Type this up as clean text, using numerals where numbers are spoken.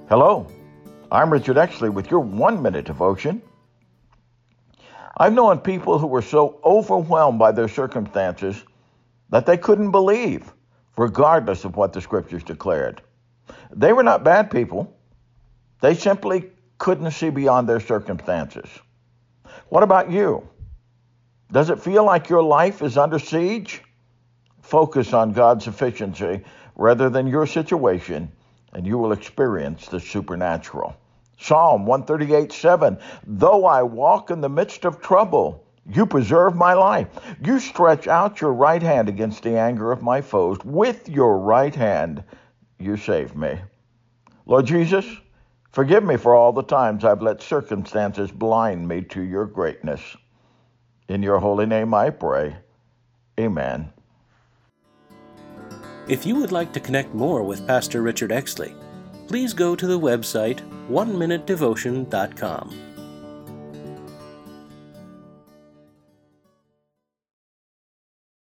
Hello, I'm Richard Exley with your 1-minute devotion. I've known people who were so overwhelmed by their circumstances that they couldn't believe, regardless of what the scriptures declared. They were not bad people. They simply couldn't see beyond their circumstances. What about you? Does it feel like your life is under siege? Focus on God's sufficiency rather than your situation, and you will experience the supernatural. Psalm 138:7, though I walk in the midst of trouble, you preserve my life. You stretch out your right hand against the anger of my foes. With your right hand, you save me. Lord Jesus, forgive me for all the times I've let circumstances blind me to your greatness. In your holy name I pray. Amen. If you would like to connect more with Pastor Richard Exley, please go to the website oneminutedevotion.com.